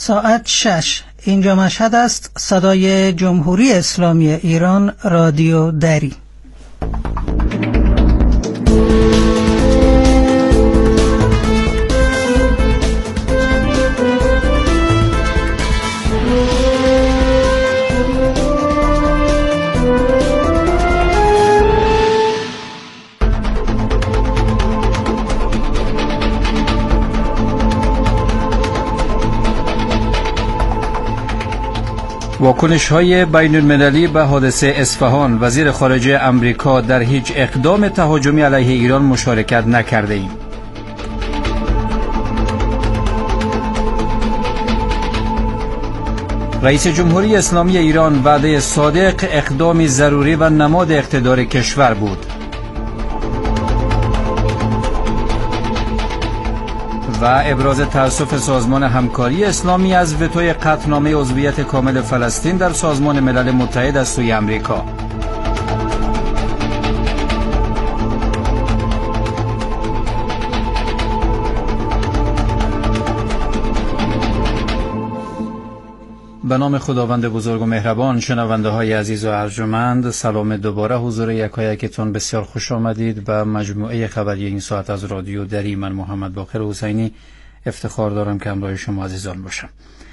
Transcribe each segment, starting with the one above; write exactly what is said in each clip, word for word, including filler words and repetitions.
ساعت شش. اینجا مشهد است. صدای جمهوری اسلامی ایران، رادیو دری. واکنش‌های بین‌المللی به حادثه اصفهان. وزیر خارجه امریکا: در هیچ اقدام تهاجمی علیه ایران مشارکت نکرده ایم. رئیس جمهوری اسلامی ایران: وعده صادق اقدامی ضروری و نماد اقتدار کشور بود. و ابراز تأسف سازمان همکاری اسلامی از وتوی قطعنامه عضویت کامل فلسطین در سازمان ملل متحد از سوی امریکا. به نام خداوند بزرگ و مهربان. شنونده های عزیز و ارجمند، سلام دوباره. حضور یکایکتون بسیار خوش آمدید به مجموعه خبری این ساعت از رادیو دری. من محمد باقر حسینی افتخار دارم که همراه شما عزیزان باشم.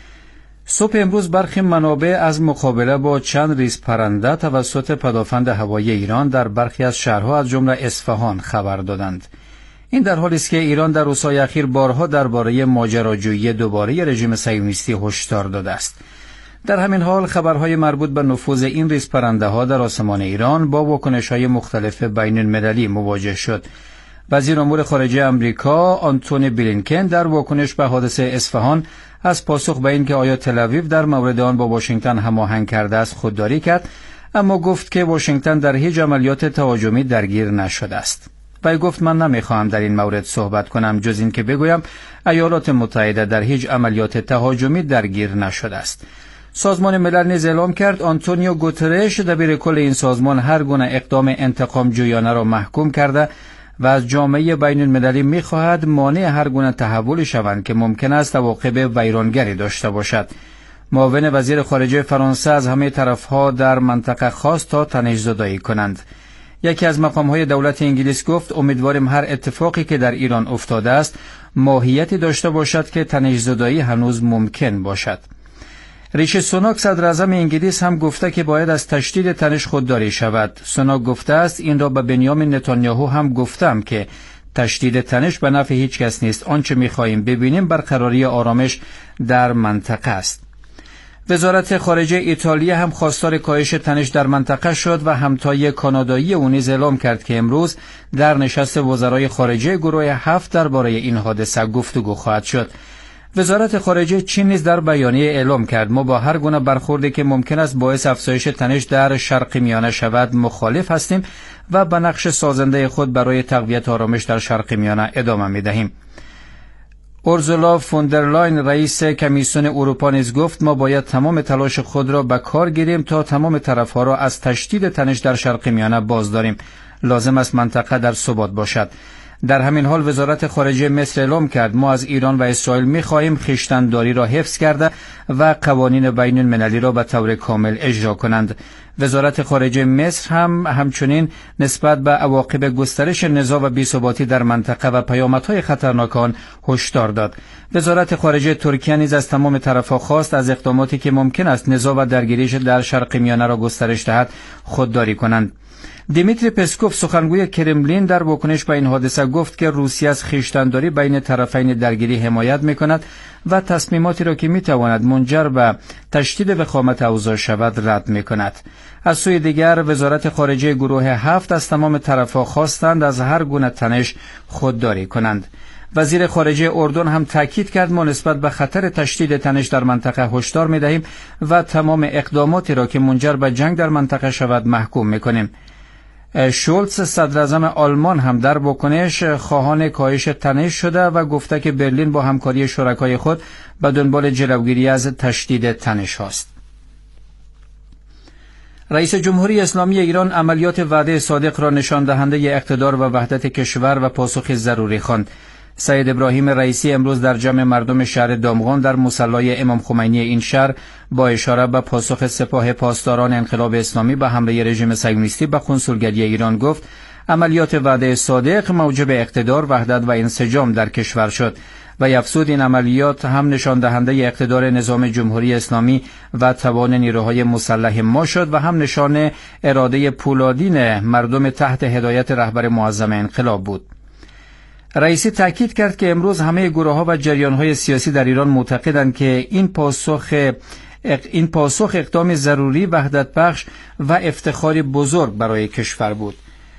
صبح امروز برخی منابع از مقابله با چند ریز پرنده توسط پدافند هوایی ایران در برخی از شهرها از جمله اصفهان خبر دادند. این در حالی است که ایران در روزهای اخیر بارها درباره ماجراجویی دوباره رژیم صهیونیستی هشدار داده است. در همین حال خبرهای مربوط به نفوذ این ریز پرنده ها در آسمان ایران با واکنش‌های مختلف بین المللی مواجه شد. وزیر امور خارجه امریکا آنتونی بلینکن در واکنش به حادثه اصفهان از پاسخ به این که آیا تل‌آویو در مورد آن با واشنگتن هماهنگ کرده است خودداری کرد، اما گفت که واشنگتن در هیچ عملیات تهاجمی درگیر نشده است. وی گفت: من نمیخواهم در این مورد صحبت کنم جز این که بگویم ایالات متحده در هیچ عملیات تهاجمی درگیر نشده است. سازمان ملل نیز اعلام کرد آنتونیو گوترش دبیرکل این سازمان هر گونه اقدام انتقام جویانه را محکوم کرده و از جامعه بین المللی می‌خواهد مانع هر گونه تحولی شوند که ممکن است عواقب ویرانگری داشته باشد. معاون وزیر خارجه فرانسه از همه طرف‌ها در منطقه خواست تا تنش‌زدایی کنند. یکی از مقام‌های دولت انگلیس گفت: امیدواریم هر اتفاقی که در ایران افتاده است ماهیتی داشته باشد که تنش‌زدایی هنوز ممکن باشد. ریشی سوناک صدر اعظم انگلیس هم گفته که باید از تشدید تنش خودداری شود. سوناک گفته است: این را به بنیامین نتانیاهو هم گفتم که تشدید تنش به نفع هیچ کس نیست. آنچه می‌خواهیم ببینیم برقراری آرامش در منطقه است. وزارت خارجه ایتالیا هم خواستار کاهش تنش در منطقه شد و همتای کانادایی او نیز اعلام کرد که امروز در نشست وزرای خارجه گروه هفت درباره این حادثه گفتگو خواهد شد. وزارت خارجه چین نیز در بیانیه اعلام کرد: ما با هر گونه برخوردی که ممکن است باعث افزایش تنش در شرق میانه شود مخالف هستیم و به نقش سازنده خود برای تقویت آرامش در شرق میانه ادامه می‌دهیم. اورسولا فوندرلاین رئیس کمیسیون اروپا نیز گفت: ما باید تمام تلاش خود را به کار گیریم تا تمام طرف‌ها را از تشدید تنش در شرق میانه باز داریم. لازم است منطقه در ثبات باشد. در همین حال وزارت خارجه مصر اعلام کرد: ما از ایران و اسرائیل می‌خواهیم خویشتن‌داری را حفظ کرده و قوانین بین المللی را به طور کامل اجرا کنند. وزارت خارجه مصر هم همچنین نسبت به عواقب گسترش نزاع و بی‌ثباتی در منطقه و پیامدهای خطرناک آن هشدار داد. وزارت خارجه ترکیه نیز از تمام طرف‌ها خواست از اقداماتی که ممکن است نزاع و درگیریش در شرق میانه را گسترش دهد خودداری کنند. دیمیتری پسکوف سخنگوی کرملین در واکنش به این حادثه گفت که روسیه از خویشتن‌داری بین طرفین درگیری حمایت می‌کند و تصمیماتی را که می‌تواند منجر به تشدید وخامت اوضاع شود رد می‌کند. از سوی دیگر وزارت خارجه گروه هفت از تمام طرف‌ها خواستند از هر گونه تنش خودداری کنند. وزیر خارجه اردن هم تاکید کرد: ما نسبت به خطر تشدید تنش در منطقه هشدار می‌دهیم و تمام اقداماتی را که منجر به جنگ در منطقه شود محکوم می‌کنیم. شولتز صدر اعظم آلمان هم در واکنش خواهان کاهش تنش شده و گفته که برلین با همکاری شرکای خود به دنبال جلوگیری از تشدید تنش است. رئیس جمهوری اسلامی ایران عملیات وعده صادق را نشان دهنده اقتدار و وحدت کشور و پاسخ ضروری خواند. سید ابراهیم رئیسی امروز در جمع مردم شهر دامغان در مصلی امام خمینی این شهر با اشاره به پاسخ سپاه پاسداران انقلاب اسلامی به حمله رژیم صهیونیستی به کنسولگری ایران گفت عملیات وعده صادق موجب اقتدار، وحدت و انسجام در کشور شد و افزود این عملیات هم نشان دهنده اقتدار نظام جمهوری اسلامی و توان نیروهای مسلح ما شد و هم نشان اراده پولادین مردم تحت هدایت رهبر معظم انقلاب بود. رئیسی تاکید کرد که امروز همه گروه‌ها و جریان‌های سیاسی در ایران معتقدند که این پاسخ این پاسخ اقدام ضروری، وحدت بخش و افتخاری بزرگ برای کشور بود.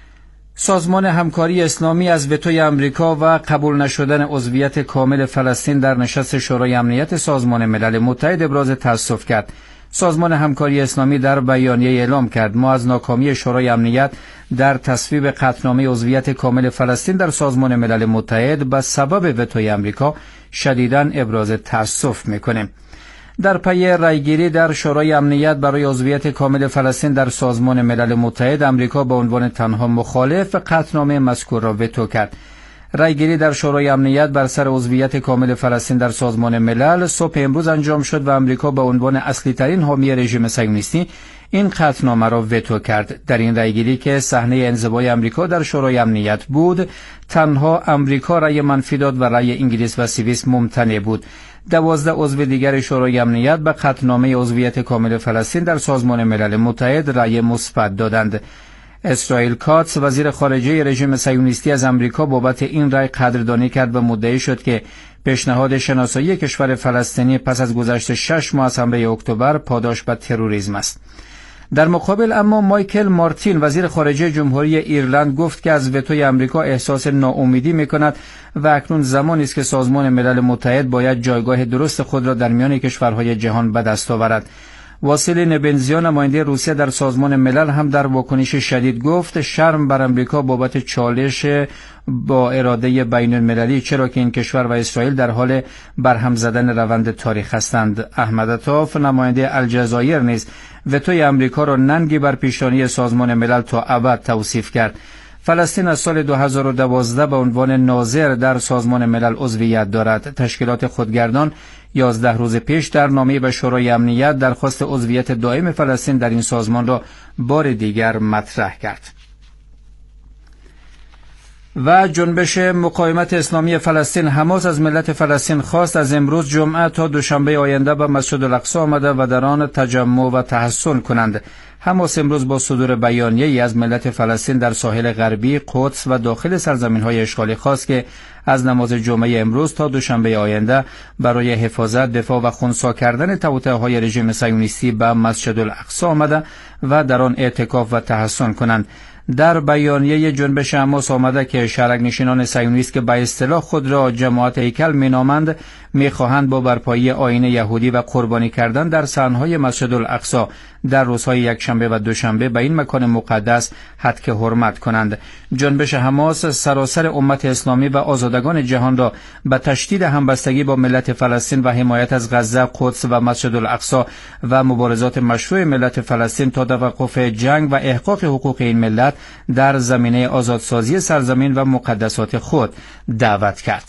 سازمان همکاری اسلامی از وتوی امریکا و قبول نشدن عضویت کامل فلسطین در نشست شورای امنیت سازمان ملل متحد ابراز تأسف کرد. سازمان همکاری اسلامی در بیانیه اعلام کرد ما از ناکامی شورای امنیت در تصویب قطعنامه عضویت کامل فلسطین در سازمان ملل متحد به سبب وتوی امریکا شدیداً ابراز تأسف می‌کنیم. در پی رأیگیری در شورای امنیت برای عضویت کامل فلسطین در سازمان ملل متحد، امریکا به عنوان تنها مخالف قطعنامه مذکور را وتو کرد. رأیگیری در شورای امنیت بر سر عضویت کامل فلسطین در سازمان ملل صبح امروز انجام شد و امریکا به عنوان اصلی ترین حامی رژیم صهیونیستی این قطعنامه را وتو کرد. در این رأیگیری که صحنه انزوای امریکا در شورای امنیت بود، تنها امریکا رأی منفی داد و رأی انگلیس و سوئیس ممتنع بود. دوازده عضو دیگر شورای امنیت به قطعنامه عضویت کامل فلسطین در سازمان ملل متحد رأی مثبت دادند. اسرائیل کاتس وزیر خارجه رژیم صهیونیستی از امریکا بابت این رأی قدردانی کرد و مدعی شد که پیشنهاد شناسایی کشور فلسطینی پس از گذشت شش ماه از حمله اکتبر پاداش به تروریسم است. در مقابل اما مایکل مارتین وزیر خارجه جمهوری ایرلند گفت که از وتوی امریکا احساس ناامیدی می‌کند و اکنون زمانی است که سازمان ملل متحد باید جایگاه درست خود را در میان کشورهای جهان به دست آورد. واسیلی نبنزیا نماینده روسیه در سازمان ملل هم در واکنش شدید گفت شرم بر امریکا بابت چالش با اراده بین المللی، چرا که این کشور و اسرائیل در حال برهم زدن روند تاریخ هستند. احمد عطاف نماینده الجزایر نیز وتوی امریکا را ننگی بر پیشانی سازمان ملل تا ابد توصیف کرد. فلسطین از سال دو هزار و دوازده به عنوان ناظر در سازمان ملل عضویت دارد. تشکیلات خودگردان یازده روز پیش در نامه به شورای امنیت درخواست عضویت دائم فلسطین در این سازمان را بار دیگر مطرح کرد. و جنبش مقاومت اسلامی فلسطین حماس از ملت فلسطین خواست از امروز جمعه تا دوشنبه آینده به مسجد الاقصی آمده و در آن تجمع و تحسن کنند. حماس امروز با صدور بیانیه‌ای از ملت فلسطین در ساحل غربی، قدس و داخل سرزمین‌های اشغالی خواست که از نماز جمعه امروز تا دوشنبه آینده برای حفاظت، دفاع و خنثی کردن توطئه‌های رژیم صهیونیستی به مسجد الاقصی آمده و در آن اعتکاف و تحسن کنند. در بیانیه جنبش حماس آمده که شرک‌نشینان صهیونیست که به اصطلاح خود را جماعت هیکل مینامند می‌خواهند با برپایی آیین یهودی و قربانی کردن در صحنهای مسجد الاقصی در روزهای یکشنبه و دوشنبه به این مکان مقدس حتک حرمت کنند. جنبش حماس سراسر امت اسلامی و آزادگان جهان را به تشدید همبستگی با ملت فلسطین و حمایت از غزه، قدس و مسجد الاقصی و مبارزات مشروع ملت فلسطین تا توقف جنگ و احقاق حقوق این ملت در زمینه آزادسازی سرزمین و مقدسات خود دعوت کرد.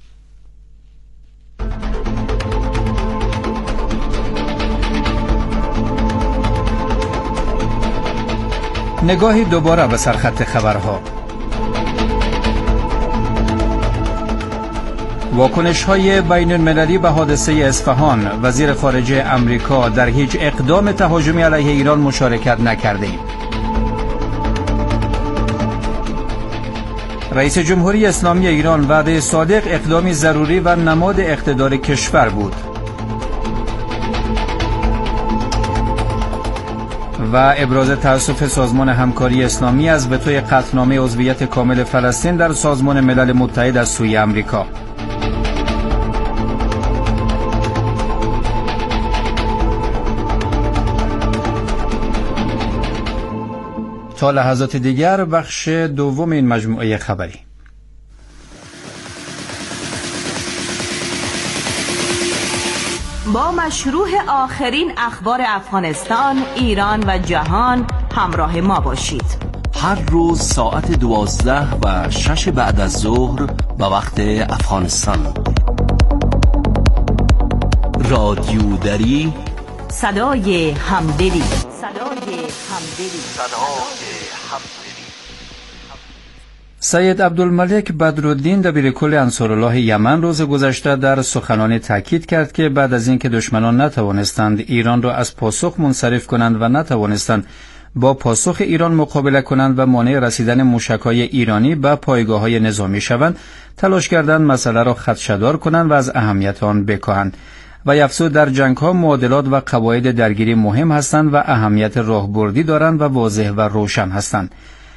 نگاهی دوباره به سرخط خبرها. واکنش‌های بین المللی به حادثه اصفهان. وزیر خارجه امریکا در هیچ اقدام تهاجمی علیه ایران مشارکت نکردیم. رئیس جمهوری اسلامی ایران وعده صادق اقدامی ضروری و نماد اقتدار کشور بود. و ابراز تأسف سازمان همکاری اسلامی از وتوی قطعنامه عضویت کامل فلسطین در سازمان ملل متحد از سوی امریکا. تا لحظات دیگر بخش دوم این مجموعه خبری. با مشروع آخرین اخبار افغانستان، ایران و جهان همراه ما باشید. هر روز ساعت دوازده و شش بعد از ظهر به وقت افغانستان. رادیو دری، صدای همدلی، صدای همدلی، صدای همدلی. سید عبدالملک بدرالدین دبیرکل انصارالله یمن روز گذشته در سخنانی تاکید کرد که بعد از اینکه دشمنان نتوانستند ایران را از پاسخ منصرف کنند و نتوانستند با پاسخ ایران مقابله کنند و مانع رسیدن موشک‌های ایرانی به پایگاه‌های نظامی شوند، تلاش کردند مسئله را خدشه‌دار کنند و از اهمیت آن بکاهند و افزود در جنگ‌ها معادلات و قواعد درگیری مهم هستند و اهمیت راهبردی دارند و واضح و روشن هستند.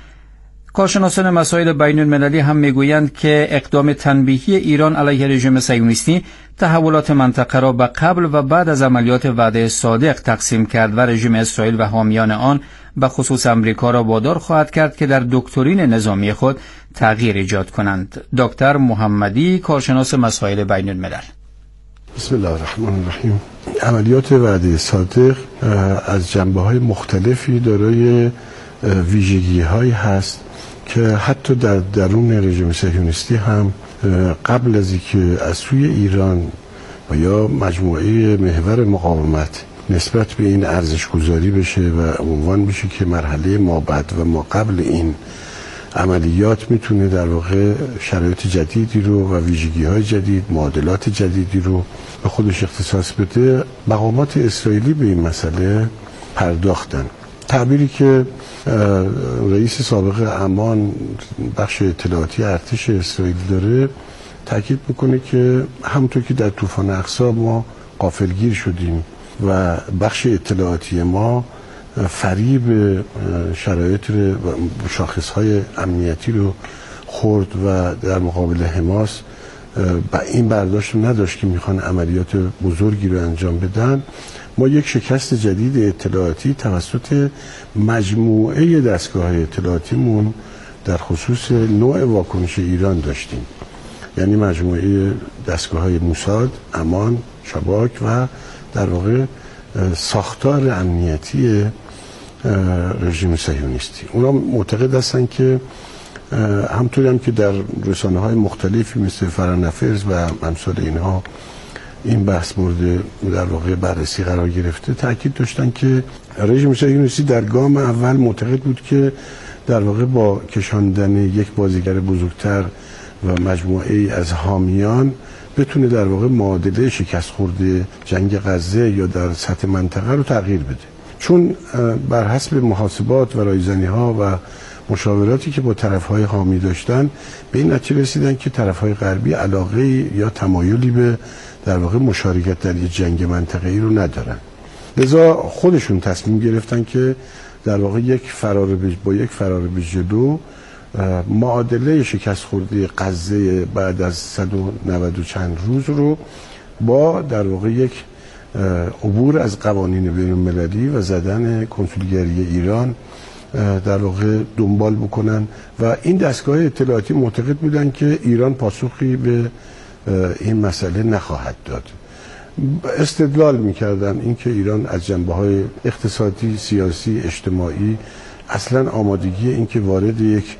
کارشناسان مسائل بین المللی هم میگویند که اقدام تنبیهی ایران علیه رژیم صهیونیستی تحولات منطقه را به قبل و بعد از عملیات وعده صادق تقسیم کرد و رژیم اسرائیل و حامیان آن به خصوص امریکا را وادار خواهد کرد که در دکترین نظامی خود تغییر ایجاد کنند. دکتر محمدی، کارشناس مسائل بین الملل: بسم الله الرحمن الرحیم. عملیات وعده صادق از جنبه‌های مختلفی دارای ویژگی‌هایی هست که حتی در درون رژیم صهیونیستی هم قبل از اینکه از سوی ایران و یا مجموعه محور مقاومت نسبت به این ارزش گذاری بشه و عنوان بشه که مرحله ما بعد و ما قبل این عملیات میتونه در واقع شرایط جدیدی رو و ویژگی‌های جدید، معادلات جدیدی رو به خودش اختصاص بده، مقامات اسرائیلی به این مسئله پرداختن. تعبیری که رئیس سابق امان بخش اطلاعاتی ارتش اسرائیل داره تاکید میکنه که همونطور که در طوفان اقصی ما غافلگیر شدیم و بخش اطلاعاتی ما فریب شرایط و شاخصهای امنیتی رو خورد و در مقابل حماس با این برداشت رو نداشت که میخوان عملیات بزرگی رو انجام بدن، ما یک شکست جدید اطلاعاتی توسط مجموعه دستگاه اطلاعاتیمون در خصوص نوع واکنش ایران داشتیم. یعنی مجموعه دستگاه‌های موساد، امان، شباک و در واقع ساختار امنیتی رژیم صهیونیستی. اونا معتقد هستن که همطوری هم که در رسانه‌های مختلفی مثل فرانفرز و امثال اینها این بحث مورد در واقع بررسی قرار گرفته، تاکید داشتن که رژیم صهیونیستی در گام اول معتقد بود که در واقع با کشاندن یک بازیگر بزرگتر و مجموعه ای از حامیان بتونه در واقع معادله شکست خورده جنگ غزه یا در سطح منطقه رو تغییر بده. چون بر حسب محاسبات و رایزنی‌ها و مشاوراتی که با طرف‌های حامی داشتن به این نتیجه رسیدن که طرف‌های غربی علاقه یا تمایلی به در واقع مشارکت در یک جنگ منطقه‌ای رو ندارن. لذا خودشون تصمیم گرفتن که در واقع یک فرار با یک فرار به جلو معادله شکست خورده غزه بعد از صد و نود و چند روز رو با در واقع یک عبور از قوانین بین‌المللی و زدن کنسولگری ایران در واقع دنبال بکنن و این دستگاه اطلاعاتی معتقد بودن که ایران پاسخی به این مسئله نخواهد داد. استدلال میکردن اینکه ایران از جنبه‌های اقتصادی، سیاسی، اجتماعی اصلا آمادگی اینکه وارد یک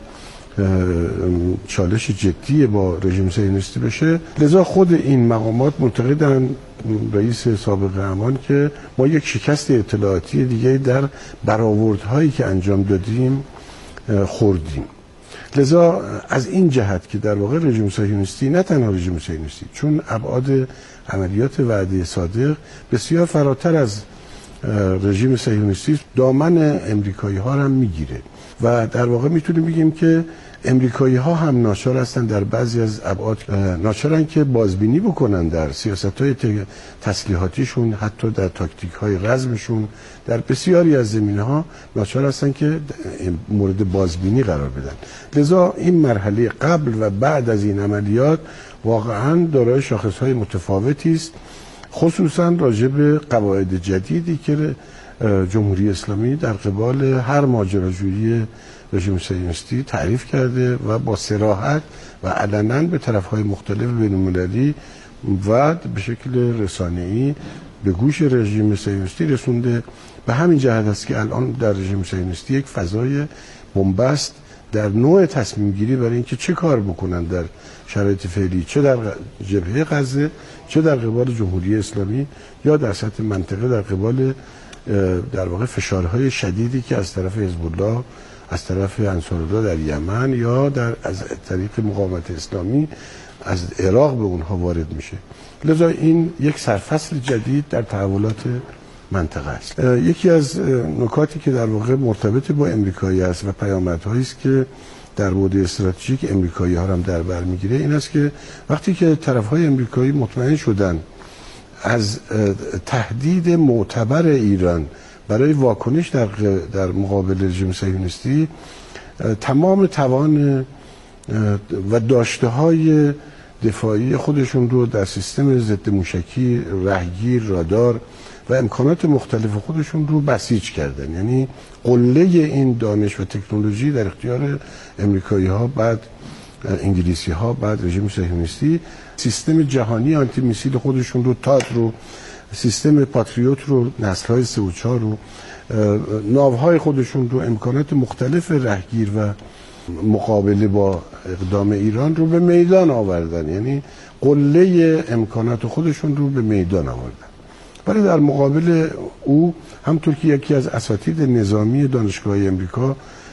چالش جدی با رژیم صهیونیستی بشه. لذا خود این مقامات معتقدن، رئیس سابق امان، که ما یک شکست اطلاعاتی دیگه در برآوردهایی که انجام دادیم خوردیم. لذا از این جهت که در واقع رژیم صهیونیستی، نه تنها رژیم صهیونیستی، چون ابعاد عملیات وعده صادق بسیار فراتر از رژیم صهیونیستی، دامن امریکایی ها هم میگیره و در واقع میتونیم بگیم که امریکایی ها هم ناچار هستن در بعضی از ابعاد، ناچارن که بازبینی بکنن در سیاست های تسلیحاتیشون، حتی در تاکتیک های رزمشون، در بسیاری از زمینه ها ناچار هستن که مورد بازبینی قرار بدن. لذا این مرحله قبل و بعد از این عملیات واقعا دارای شاخص های متفاوتی است، خصوصا راجع به قواعد جدیدی که جمهوری اسلامی در قبال هر ماجراجویی رژیم صهیونیستی تعریف کرده و با صراحت و علنا به طرف‌های مختلف بین‌المللی و به شکل رسانه‌ای به گوش رژیم صهیونیستی رسونده. به همین جهت است که الان در رژیم صهیونیستی یک فضای بنبست در نوع تصمیم گیری برای اینکه چه کار بکنن در شرایط فعلی، چه در جبهه غزه، چه در قبال جمهوری اسلامی یا در سطح منطقه در قبال در واقع فشارهای شدیدی که از طرف حزب الله، از طرف انصارالله در یمن یا در از طریق مقاومت اسلامی از عراق به اونها وارد میشه. لذا این یک سرفصل جدید در تحولات منطقه است. یکی از نکاتی که در واقع مرتبط با امریکایی است و پیامدهایی است که در بعد استراتژیک امریکایی ها هم در بر میگیره این است که وقتی که طرف‌های امریکایی مطمئن شدن از تهدید معتبر ایران برای واکنش در در مقابل رژیم صهیونیستی تمام توان و داشته‌های دفاعی خودشون رو در سیستم ضد موشکی، رهگیر، رادار و امکانات مختلف خودشون رو بسیج کردن. یعنی قله این دانش و تکنولوژی در اختیار امریکایی ها، بعد انگلیسی ها، بعد رژیم صهیونیستی، سیستم جهانی آنتی میسیل خودشون رو، تاد رو، سیستم پاتریوت رو، نسل های سه و چهار رو، ناوهای خودشون رو، امکانات مختلف رهگیر و مقابله با اقدام ایران رو به میدان آوردن. یعنی قله امکانات خودشون رو به میدان آوردن. ولی در مقابل او همطور که یکی از اساتید نظامی دانشگاه امریکا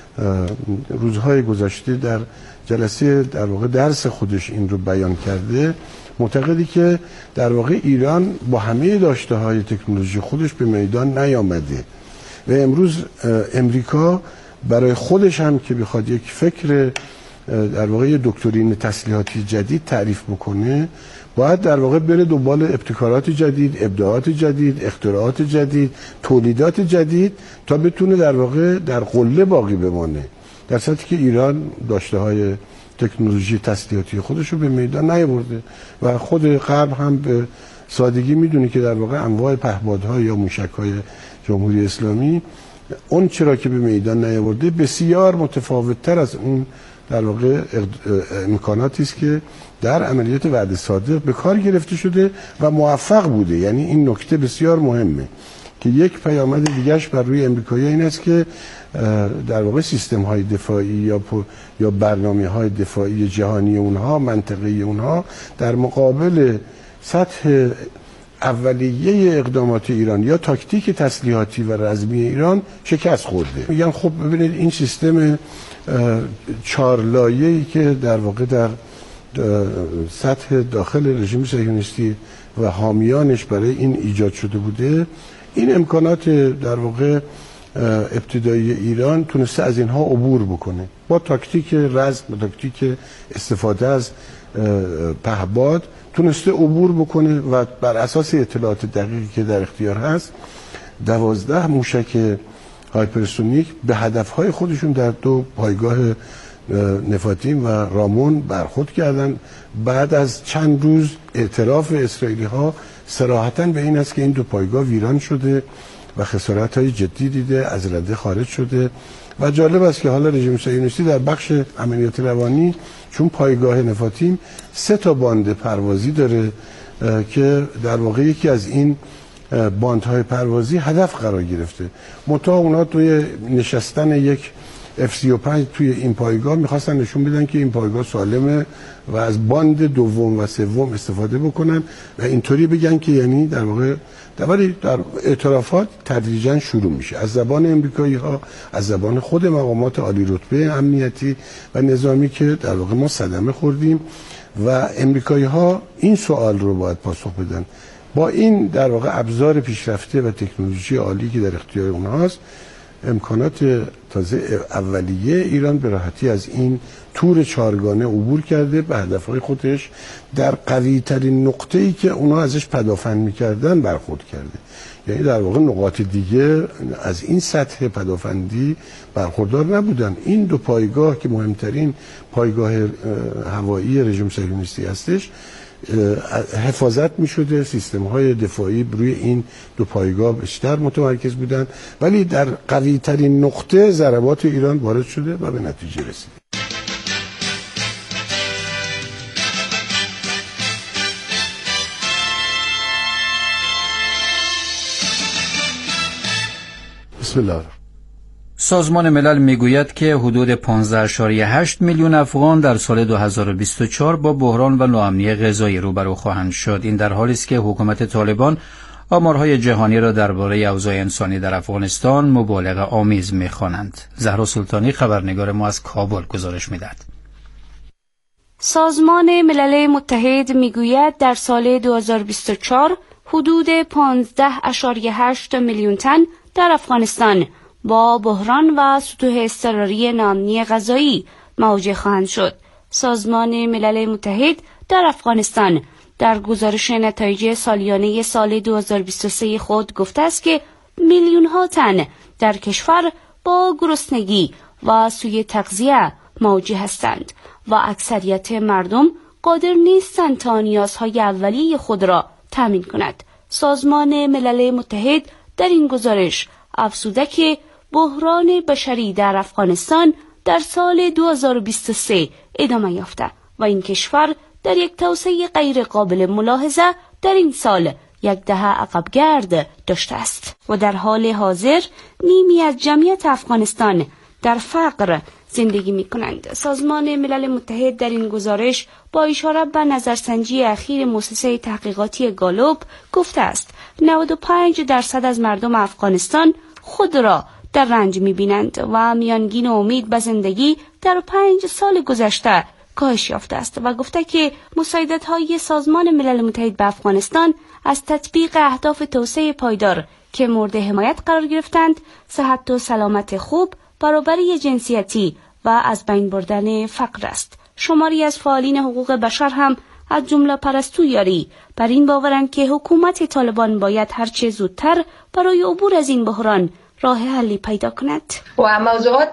روزهای گذشته در جلسه در واقع درس خودش این رو بیان کرده، معتقدی که در واقع ایران با همه داشته‌های تکنولوژی خودش به میدان نیامده و امروز امریکا برای خودش هم که بخواد یک فکر در واقع دکترین تسلیحاتی جدید تعریف بکنه، باید در واقع بره دنبال ابتکارات جدید، ابداعات جدید، اختراعات جدید، تولیدات جدید تا بتونه در واقع در قله باقی بمانه، در صورتی که ایران داشته های تکنولوژی تسلیحاتی خودش رو به میدان نیاورده و خود غرب هم به سادگی میدونه که در واقع انواع پهپادها یا موشک‌های جمهوری اسلامی اون چرا که به میدان نیاورده بسیار متفاوت‌تر از اون در واقع امکاناتی است که در عملیات وعده صادق به کار گرفته شده و موفق بوده. یعنی این نکته بسیار مهمه که یک پیامد دیگه‌اش بر روی امریکایی این است که در واقع سیستم‌های دفاعی یا یا برنامه‌های دفاعی جهانی اونها، منطقه‌ای اونها در مقابل سطح اولیه اقدامات ایران یا تاکتیک تسلیحاتی و رزمی ایران شکست خورده. میگن خب ببینید این سیستم چهار لایه‌ای که در واقع در سطح داخل رژیم صهیونیستی و حامیانش برای این ایجاد شده بوده، این امکانات در واقع ابتدایی ایران تونسته از اینها عبور بکنه با تاکتیک رزم، با تاکتیک استفاده از پهپاد تونسته عبور بکنه و بر اساس اطلاعات دقیقی که در اختیار هست دوازده موشک هایپرسونیک به هدفهای خودشون در دو پایگاه نفاتیم و رامون برخورد کردن. بعد از چند روز اعتراف اسرائیلی ها صراحتاً به این است که این دو پایگاه ویران شده و خسارت های جدی دیده، از رده خارج شده. و جالب است که حالا رژیم صهیونیستی در بخش عملیات روانی چون پایگاه نفاتیم سه تا باند پروازی داره که در واقع یکی از این باندهای پروازی هدف قرار گرفته. منتها اونا توی نشستن یک اف سی و پنج توی این پایگاه میخواستن نشون بدن که این پایگاه سالمه و از باند دوم و سوم استفاده بکنن و اینطوری بگن که یعنی در واقع ولی در اعترافات تدریجا شروع میشه از زبان امریکایی ها، از زبان خود مقامات عالی رتبه امنیتی و نظامی که در واقع ما صدمه خوردیم و امریکایی ها این سوال رو باید پاسخ بدن. با این در واقع ابزار پیشرفته و تکنولوژی عالی که در اختیار اونهاست، امکانات تازه اولیه ایران به راحتی از این تور چهارگانه عبور کرده، به هدفهای خودش در قوی ترین نقطه‌ای که اونا ازش پدافند میکردن برخورد کرده. یعنی در واقع نقاط دیگه از این سطح پدافندی برخوردار نبودن. این دو پایگاه که مهمترین پایگاه هوایی رژیم صهیونیستی هستش حفاظت می شده، سیستم های دفاعی روی این دو پایگاه بیشتر متمرکز بودن، ولی در قوی ترین نقطه ضربات ایران وارد شده و به نتیجه رسید. بسم الله. سازمان ملل میگوید که حدود پانزده اشاریه هشت میلیون افغان در سال دو هزار و بیست و چهار با بحران و ناامنی غذایی روبرو خواهند شد. این در حالی است که حکومت طالبان آمارهای جهانی را درباره اوضاع انسانی در افغانستان مبالغه آمیز می‌خوانند. زهرا سلطانی خبرنگار ما از کابل گزارش می‌دهد. سازمان ملل متحد میگوید در سال دو هزار و بیست و چهار حدود پانزده اشاریه هشت میلیون تن در افغانستان با بحران و سطوح اضطراری ناامنی غذایی مواجه خواهند شد. سازمان ملل متحد در افغانستان در گزارش نتایج سالیانه سال دو هزار و بیست و سه خود گفته است که میلیون ها تن در کشور با گرسنگی و سوء تغذیه مواجه هستند و اکثریت مردم قادر نیستند تا نیازهای اولیه خود را تامین کند. سازمان ملل متحد در این گزارش افزوده که بحران بشری در افغانستان در سال دو هزار و بیست و سه ادامه یافته و این کشور در یک توسعه غیر قابل ملاحظه در این سال یک دهه عقبگرد داشته است و در حال حاضر نیمی از جمعیت افغانستان در فقر زندگی می کنند. سازمان ملل متحد در این گزارش با اشاره به نظرسنجی اخیر مؤسسه تحقیقاتی گالوب گفته است نود و پنج درصد از مردم افغانستان خود را در رنج می بینند و میانگین امید به زندگی در پنج سال گذشته کاهش یافته است و گفته که مساعدت‌های سازمان ملل متحد به افغانستان از تطبیق اهداف توسعه پایدار که مورد حمایت قرار گرفتند، صحت و سلامت خوب، برابری جنسیتی و از بین بردن فقر است. شماری از فعالین حقوق بشر هم از جمله پرستو یاری بر این باورند که حکومت طالبان باید هرچه زودتر برای عبور از این بحران راه حلی پیدا کند. و موضوعات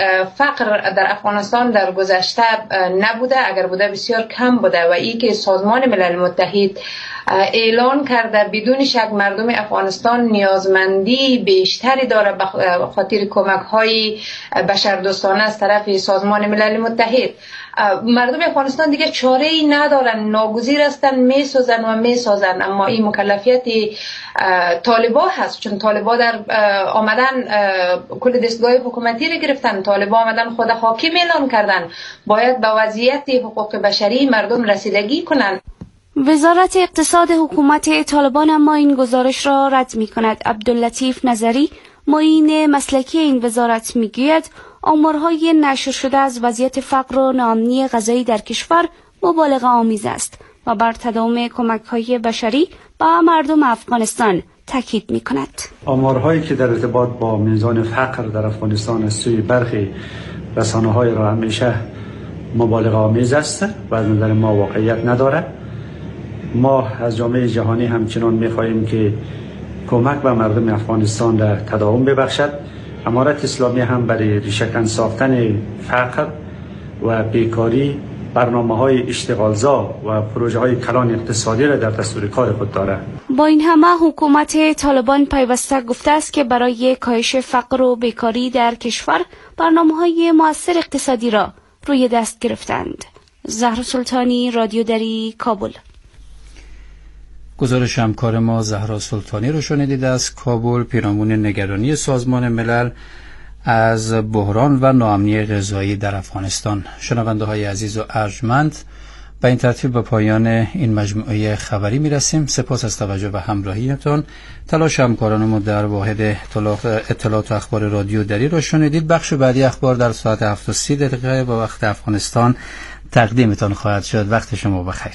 فقر در افغانستان در گذشته نبوده، اگر بوده بسیار کم بوده و ای که سازمان ملل متحد اعلان کرده بدون شک مردم افغانستان نیازمندی بیشتری داره به خاطر کمک های بشردوستانه از طرف سازمان ملل متحد. مردم افغانستان دیگه چاره ای ندارن، ناگزیر هستن، میسازن و میسازن، اما این مکلفیت طالبا هست، چون طالبا در آمدن کل دستگاه حکومتی رو گرفتن، طالبا آمدن خود حاکم اعلان کردن، باید به وضعیت حقوق بشری مردم رسیدگی کنن. وزارت اقتصاد حکومت طالبان اما این گزارش را رد می کند. عبداللطیف نظری معین مسلکی این وزارت می گوید آمارهای نشر شده از وضعیت فقر و ناامنی غذایی در کشور مبالغه آمیز است و بر تداوم کمک‌های بشری به مردم افغانستان تاکید می کند. آمارهایی که در ارتباط با میزان فقر در افغانستان از سوی برخی رسانه‌های را همیشه مبالغه آمیز است و از نظر ما واقعیت ندارد. ما از جامعه جهانی همچنان می‌خواهیم که کمک به مردم افغانستان را تداوم ببخشد. امارت اسلامی هم برای ریشه‌کن ساختن فقر و بیکاری برنامه‌های اشتغالزا و پروژه‌های کلان اقتصادی را در دستور کار خود دارد. با این همه حکومت طالبان پیوسته گفته است که برای کاهش فقر و بیکاری در کشور برنامه‌های مؤثر اقتصادی را روی دست گرفتند. زهرا سلطانی، رادیو دری، کابل. گزارش همکار ما زهرا سلطانی رو شنیدید از کابل. پیرامون نگرانی سازمان ملل از بحران و ناامنی غذایی در افغانستان. شنونده های عزیز و ارجمند، به این ترتیب به پایان این مجموعه خبری میرسیم. سپاس از توجه و همراهیتان. تلاش همکاران ما در واحد اطلاعات و اخبار رادیو دری رو شنیدید. بخش بعدی اخبار در ساعت هفت و سی دقیقه با وقت افغانستان تقدیمتان خواهد شد. وقت شما بخیر.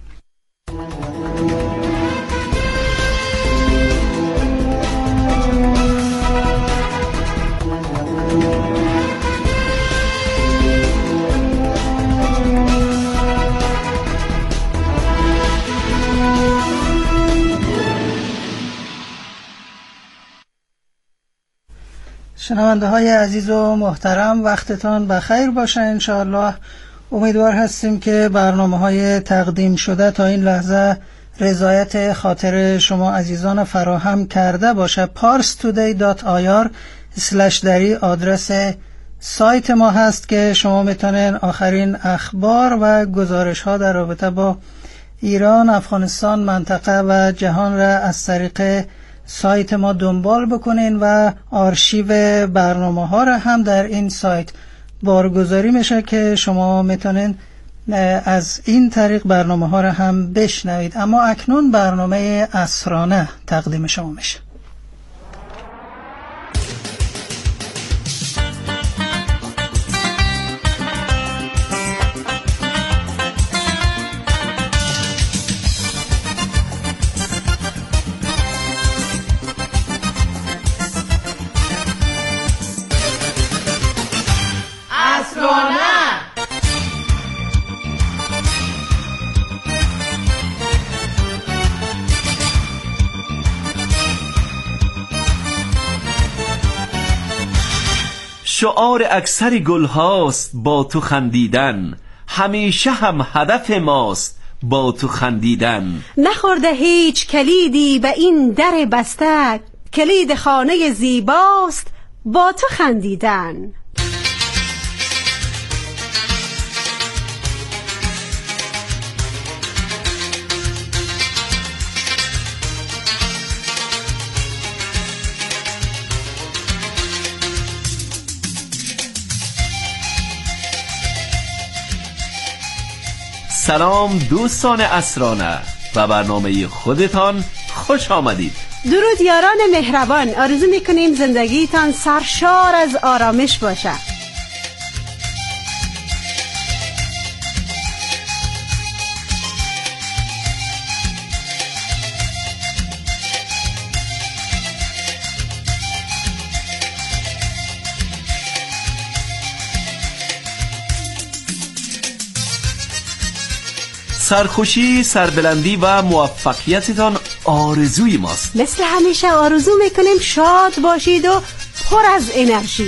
شنونده های عزیز و محترم، وقتتان بخیر باشه. انشاءالله امیدوار هستیم که برنامه های تقدیم شده تا این لحظه رضایت خاطر شما عزیزان فراهم کرده باشه. پارس تودی دات آی آر اسلش دری آدرس سایت ما هست که شما میتونین آخرین اخبار و گزارش ها در رابطه با ایران، افغانستان، منطقه و جهان را از طریق سایت ما دنبال بکنین و آرشیو برنامه ها را هم در این سایت بارگذاری میشه که شما میتونین از این طریق برنامه ها را هم بشنوید. اما اکنون برنامه عصرانه تقدیم شما میشه. شعار اکثر گل هاست با تو خندیدن، همیشه هم هدف ماست با تو خندیدن. نخورده هیچ کلیدی به این در بسته، کلید خانه زیباست با تو خندیدن. سلام دوستان عصرانه و برنامه خودتان خوش آمدید. درود یاران مهربان، آرزو میکنیم زندگیتان سرشار از آرامش باشه. سرخوشی، سربلندی و موفقیتتان آرزوی ماست. مثل همیشه آرزو میکنیم شاد باشید و پر از انرژی.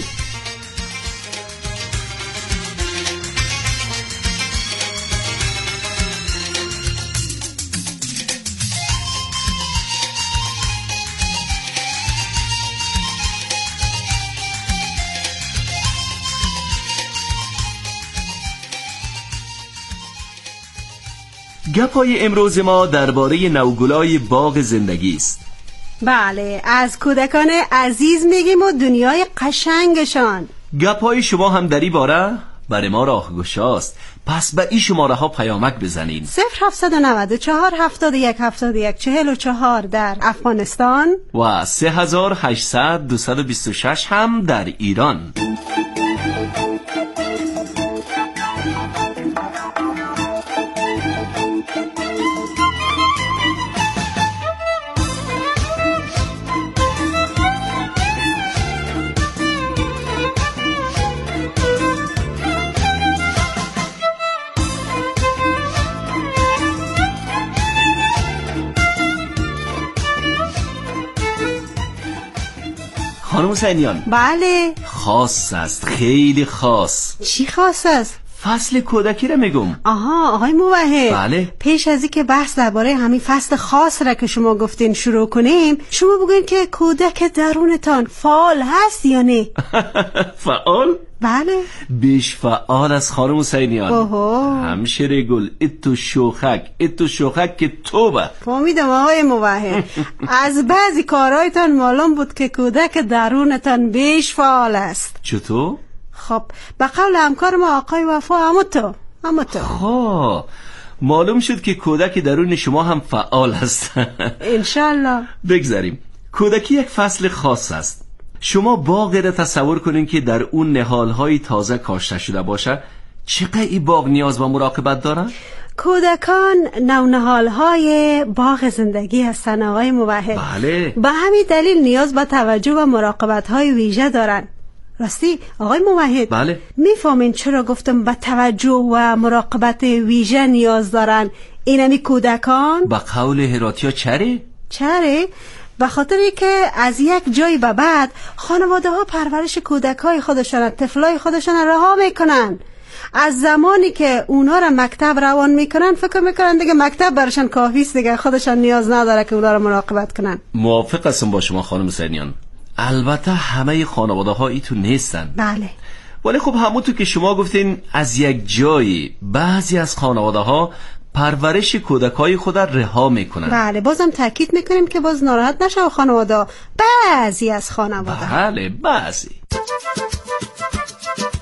گپای امروز ما درباره نوگلای باغ زندگی است. بله، از کودکان عزیز میگیم و دنیای قشنگشان. گپای شما هم در این باره برای ما راهگشاست، پس به این شماره ها پیامک بزنین. صفر هفتصد و نود و چهار هفتاد و یک هفتاد و یک چهل و چهار در افغانستان و سه هزار و هشتصد دویست و بیست و شش هم در ایران. خانم حسینیان، بله خاص است، خیلی خاص. چی خاص است؟ فصل کودکی را میگم. آها آقای موحد، بله. پیش از اینکه بحث درباره همین فصل خاص را که شما گفتین شروع کنیم، شما بگوین که کودک درونتان فعال هست یا نه؟ فعال؟ بله. بیش فعال از خانم حسینیان. اوهو. همشره گل اتو شوخک اتو شوخک که توبه. فهمیدم آقای موحد. از بعضی کارهایتان معلوم بود که کودک درونتان بیش فعال است. چطور؟ خب به قول همکار ما آقای وفا، اما تو اما تو خب معلوم شد که کودک درون شما هم فعال است. انشالله. بگذاریم. کودکی یک فصل خاص است. شما باغ را تصور کنین که در اون نهالهای تازه کاشته شده باشه. چقدر این باغ نیاز به مراقبت داره؟ کودکان نونهالهای باغ زندگی هستن آقای موحد. بله. به همین دلیل نیاز به توجه و مراقبت‌های ویژه دارن. راستی آقای موحد، بله. میفهمین چرا گفتم به توجه و مراقبت ویژه نیاز دارن اینمی کودکان؟ به قول هراتیا چره؟ چره؟ به خاطری که از یک جای به بعد خانواده ها پرورش کودکای خودشان، طفلای خودشان رها میکنن. از زمانی که اونا را مکتب روان میکنن فکر میکنن دیگه مکتب برشان کافیست، دیگه خودشان نیاز نداره که اونا را مراقبت کنن. موافق هستم با شما خانم حسینیان. البته همه خانواده ها ایتو نیستن. بله. ولی خب همونطور که شما گفتین از یک جایی بعضی از خانواده ها پرورش کودکای خود را رها میکنن. بله، بازم تاکید میکنیم که باز ناراحت نشه خانواده، بعضی از خانواده. بله بعضی.